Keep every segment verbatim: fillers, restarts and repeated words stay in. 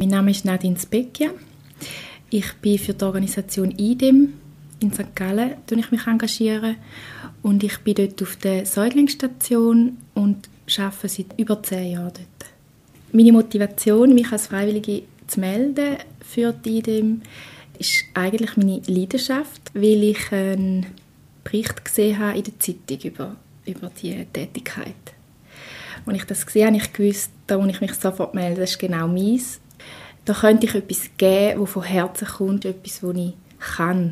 Mein Name ist Nadine Specchia. Ich bin für die Organisation I D E M in Sankt Gallen ich mich engagiere und ich bin dort auf der Säuglingsstation und arbeite seit über zehn Jahren dort. Meine Motivation, mich als Freiwillige zu melden für die I D E M, ist eigentlich meine Leidenschaft, weil ich einen Bericht gesehen habe in der Zeitung über, über diese Tätigkeit. Als ich das gesehen habe, habe ich gewusst, da muss ich mich sofort melden, das ist genau meins. Da könnte ich etwas geben, das von Herzen kommt, etwas, das ich kann.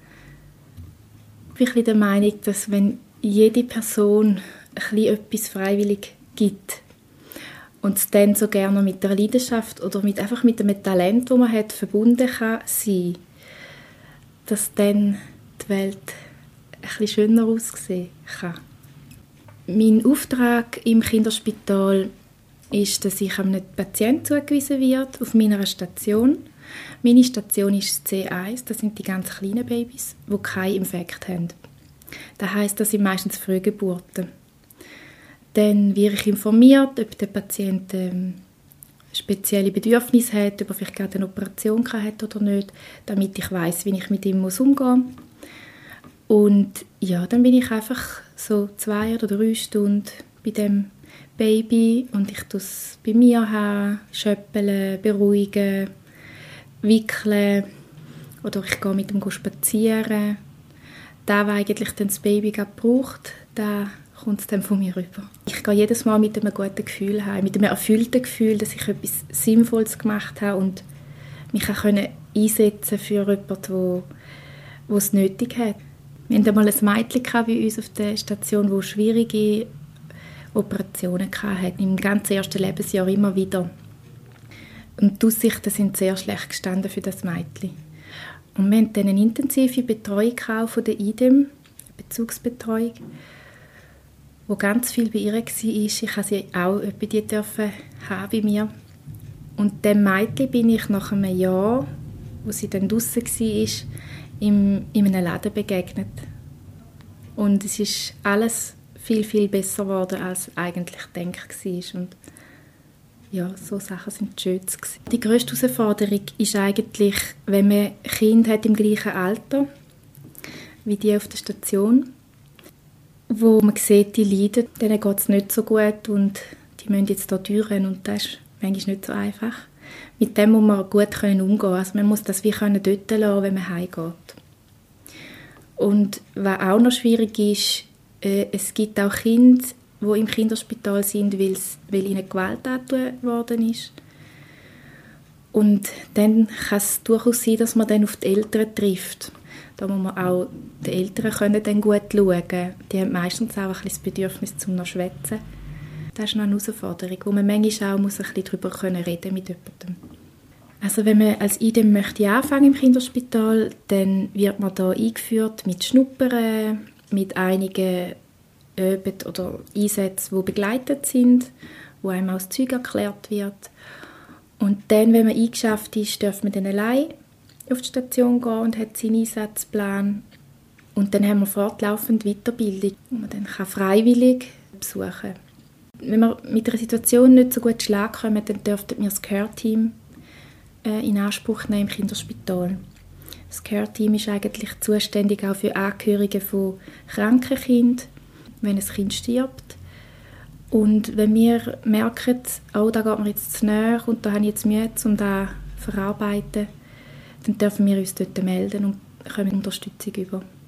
Ich bin der Meinung, dass wenn jede Person ein bisschen etwas freiwillig gibt und es dann so gerne mit der Leidenschaft oder mit, einfach mit dem Talent, das man hat, verbunden kann sein, dass dann die Welt ein bisschen schöner aussehen kann. Mein Auftrag im Kinderspital ist, dass ich einem Patienten zugewiesen werde auf meiner Station. Meine Station ist C eins, das sind die ganz kleinen Babys, die keinen Infekt haben. Das heisst, das sind meistens Frühgeburten. Dann werde ich informiert, ob der Patient ähm, spezielle Bedürfnisse hat, ob er vielleicht gerade eine Operation hat oder nicht, damit ich weiss, wie ich mit ihm umgehen muss. Und ja, dann bin ich einfach so zwei oder drei Stunden bei dem Baby und ich tue es bei mir haben, schöppeln, beruhigen, wickeln oder ich gehe mit ihm spazieren. Das, was eigentlich dann das Baby gerade braucht, das kommt es dann von mir rüber. Ich gehe jedes Mal mit einem guten Gefühl heim, mit einem erfüllten Gefühl, dass ich etwas Sinnvolles gemacht habe und mich auch einsetzen für jemanden, der, der es nötig hat. Wir hatten einmal ein Mädchen bei uns auf der Station, das schwierige Operationen hatte, im ganzen ersten Lebensjahr immer wieder. Und die Aussichten sind sehr schlecht gestanden für das Mädchen. Und wir hatten dann eine intensive Betreuung von der I D E M, eine Bezugsbetreuung, wo ganz viel bei ihr war. Ich durfte sie auch bei die dürfen haben bei mir. Und dem Mädchen bin ich nach einem Jahr, wo sie dann draussen war, in, in einem Laden begegnet. Und es ist alles viel, viel besser geworden, als eigentlich gedacht war. Und ja, so Sachen sind schön. Die grösste Herausforderung ist eigentlich, wenn man Kinder hat im gleichen Alter wie die auf der Station, wo man sieht, die leiden, denen geht es nicht so gut und die müssen jetzt hier durch und das ist manchmal nicht so einfach. Mit dem muss man gut umgehen können. Also man muss das wie dort lassen, wenn man heimgeht. Und was auch noch schwierig ist, äh, es gibt auch Kinder, die im Kinderspital sind, weil ihnen Gewalt angetan worden ist. Und dann kann es durchaus sein, dass man dann auf die Eltern trifft. Da muss man auch, die Eltern können dann gut schauen. Die haben meistens auch ein bisschen das Bedürfnis zum noch schwätzen. Das ist noch eine Herausforderung, wo man manchmal auch muss ein bisschen darüber können reden mit jemandem. Also wenn man als I D E M möchte anfangen im Kinderspital, dann wird man da eingeführt mit Schnuppern, mit einigen Übungen oder Einsätzen, die begleitet sind, wo einem auch das Zeug erklärt wird. Und dann, wenn man eingeschafft ist, darf man dann allein auf die Station gehen und hat seinen Einsatzplan. Und dann haben wir fortlaufend Weiterbildung, die man dann freiwillig besuchen kann. Wenn wir mit einer Situation nicht so gut Schlag kommen, dann dürften wir das Care-Team äh, in Anspruch nehmen im Kinderspital. Das Care-Team ist eigentlich zuständig auch für Angehörige von kranken Kindern, wenn ein Kind stirbt. Und wenn wir merken, oh, da geht mir jetzt zu nahe und da habe ich jetzt Mühe, um das zu verarbeiten, dann dürfen wir uns dort melden und kommen Unterstützung über.